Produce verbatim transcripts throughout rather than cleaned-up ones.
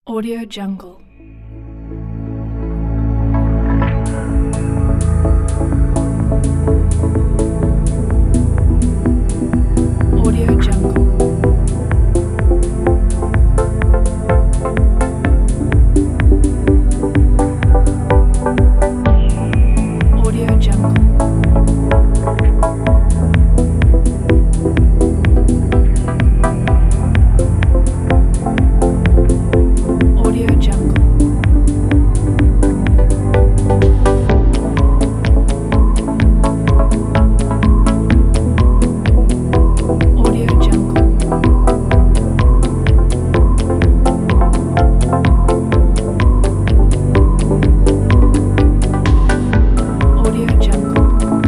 Audio Jungle. Audio Jungle. Audio Jungle. Audio Jungle. Audio Jungle. Audio Jungle.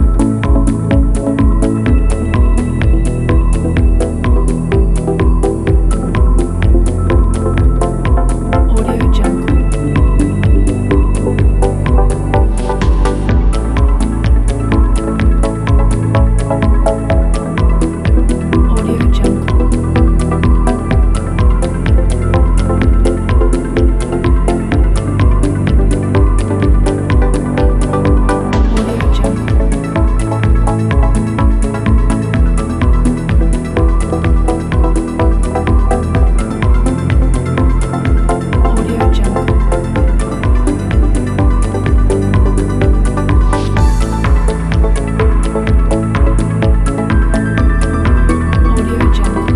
Audio Jungle. Audio Jungle. Audio Jungle. Audio Jungle. Audio Jungle.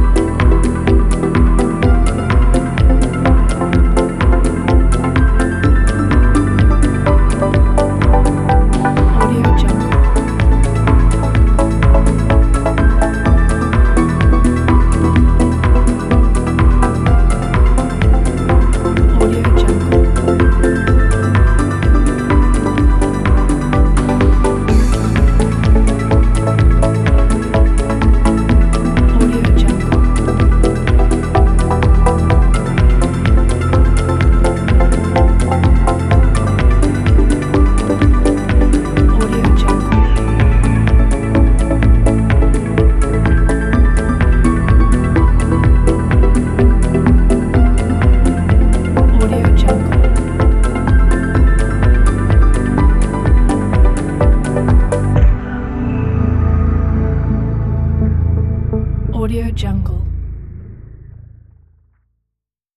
Audio Jungle. Audio Jungle. Audio Jungle. Audio Jungle. Audio Jungle. Audio Jungle.